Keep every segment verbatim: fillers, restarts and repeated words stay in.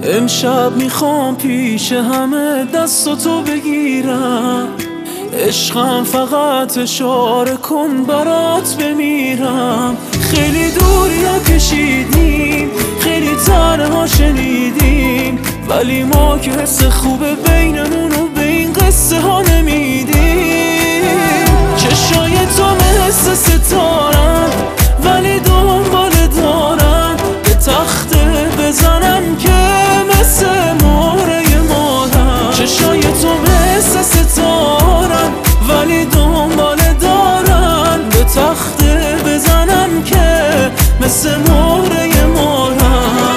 امشب میخوام پیش همه دستاتو بگیرم، عشقم فقط اشاره کن برات بمیرم. خیلی دوریا کشیدیم، خیلی تنها شنیدیم، ولی ما که حس خوبه بینمونو به این قصه ها نمیدیم. چشای تو مثل ستارن ولی دنبال دارن، به تخته بزنم که مثل مهره مادر. چشای تو مثل ستارن ولی دنبال دارن، به تخته بزنم که مثل مهره مادر.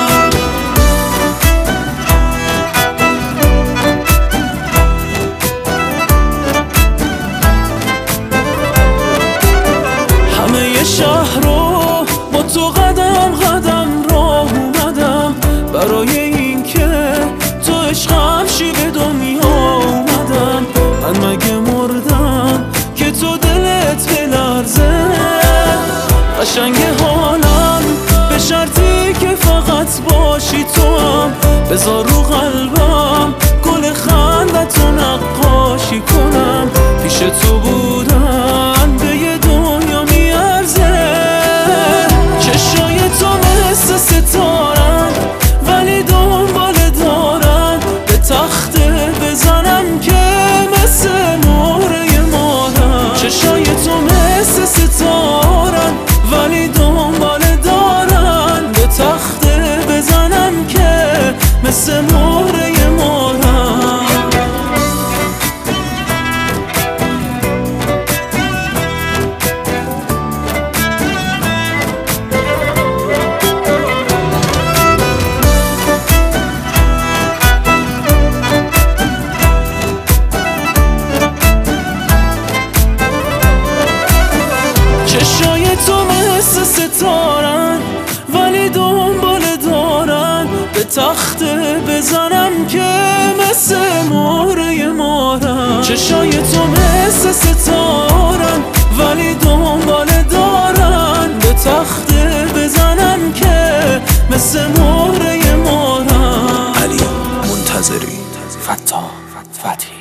همه شهر رو با تو قدم قدم راه اومدم، برای این که تو عشقم شی به دنیا اومدم. من مگه مردم که تو دلت بلرزه؟ قشنگ حالم به شرطی که فقط باشی تو هم، بذار رو قلبم گل خندتو نقاشی کنم. پیش تو بودن به یه دنیا میارزه. چشای تو مثل ستارن ولی دنبال دارن، به تخته بزنم که مثل مهره مادر. چشای تو مثل ستارن ولی دنبال دارن، به تخته بزنم که مثل مهره مادر. چشای تو مثل ستارن ولی دنبال دارن، به تخته بزنم که مثل مهره مادر. چشای تو مثل ستارن ولی دنبال دارن، به تخته بزنم که مثل مهره مادر. علی منتظری، فتاح فتحی.